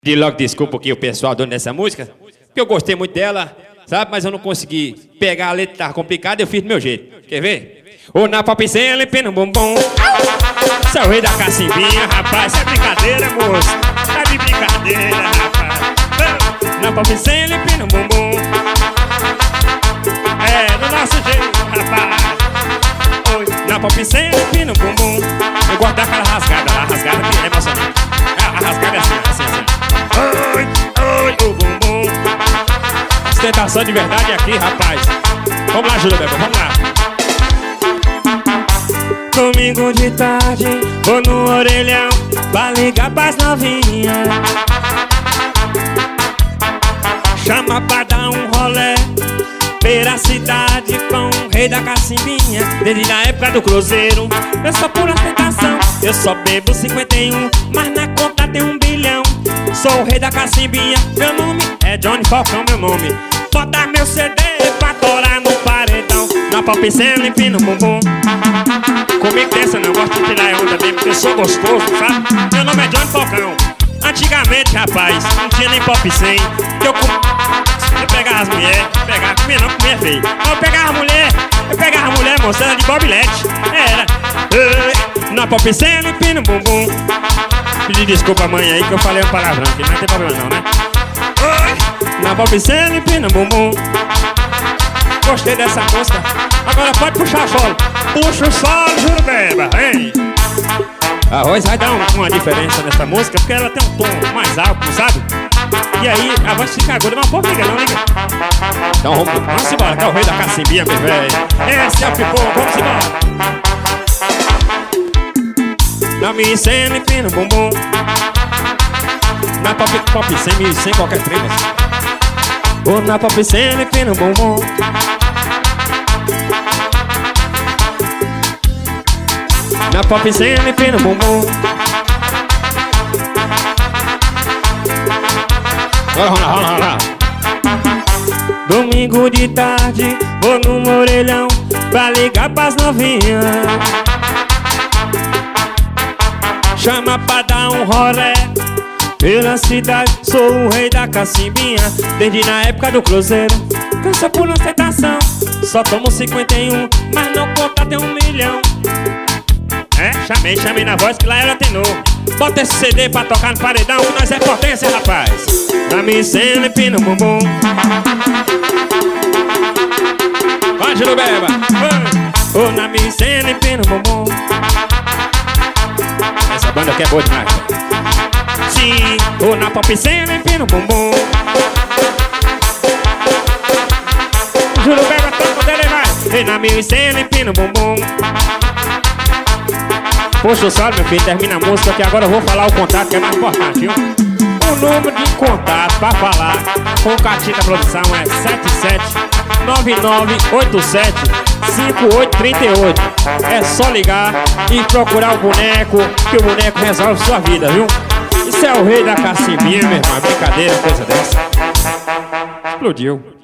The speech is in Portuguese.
Pedir logo desculpa aqui o pessoal dono dessa música, porque eu gostei muito dela, sabe? Mas eu não consegui pegar a letra, tava complicada, eu fiz do meu jeito. Quer ver? Ô na popicena, limpando bumbum. Você é o rei da cacimbinha, rapaz. Isso é brincadeira, moço. Tá de brincadeira, rapaz. Na popicena, limpando bumbum. É, do nosso jeito, rapaz. Oi, na popicena, limpando bumbum. Eu gosto daquela rasgada lá, rasgada que é emocionante. A rasgada é assim, assim, assim. Oi, oi, o bumbum. Ostentação de verdade aqui, rapaz. Vamos lá, Júlio Beba, vamos lá. Domingo de tarde, vou no orelhão pra ligar pras novinhas. Chama pra dar um rolê pela cidade com o rei da cacimbinha. Desde a época do cruzeiro, eu sou pura tentação. Eu só bebo 51, mas na conta tem 1 bilhão. Sou o rei da cacimbinha, meu nome é Johnny Falcão, meu nome. Bota meu CD pra torar no paredão. Na popicena, empina o bumbum. Comigo dessa não, gosto de tirar onda mesmo, porque eu sou gostoso, sabe? Meu nome é Johnny Falcão. Antigamente, rapaz, não tinha nem pop 100. Eu pegava as mulheres, comia não, comia feio. Eu pegava a mulher, moça, era de bobilete. Era na pop 100, empina o bumbum. Pedi desculpa a mãe aí que eu falei um palavrão, que não tem problema não, né? Na pop 100, empina o bumbum. Gostei dessa música. Agora pode puxar o solo. Puxa o solo, Júlio Beba, hein? A voz vai dar uma diferença nessa música, porque ela tem um tom mais alto, sabe? E aí a voz fica aguda, mas pô, liga, não liga. Então vamos embora, que é o rei da cacimbinha, meu velho. Esse é o pipoco, vamos embora. Na minha cena, empina o bumbum. Na pop 100, 1100, qualquer trema. Ou na pop 100, empina o bumbum. Na pop 100, empina o bumbum. Rola. Domingo de tarde, vou no orelhão pra ligar pras novinhas. Chama pra dar um rolê pela cidade, sou o rei da cacimbinha. Desde na época do cruzeiro, cansa por ostentação. Só tomo 51, mas não conta tem 1 milhão. É, chamei na voz que lá era tenor. Bota esse CD pra tocar no paredão, que nós é potência, rapaz. Na minha cena, empina o bumbum. Vai, Júlio Beba. Ô, na minha cena, empina o bumbum. Essa banda aqui é boa demais. Sim, ô, na pop cena, empina o bumbum. Júlio Beba, toca o dele, vai. E na minha cena, empina o bumbum. Poxa, só, meu filho, termina a música que agora eu vou falar o contato que é mais importante, viu? O número de contato pra falar com o Catita Produção é 7799875838. É só ligar e procurar o boneco, que o boneco resolve sua vida, viu? Isso é o rei da cacimbinha, meu irmão. Brincadeira, coisa dessa. Explodiu.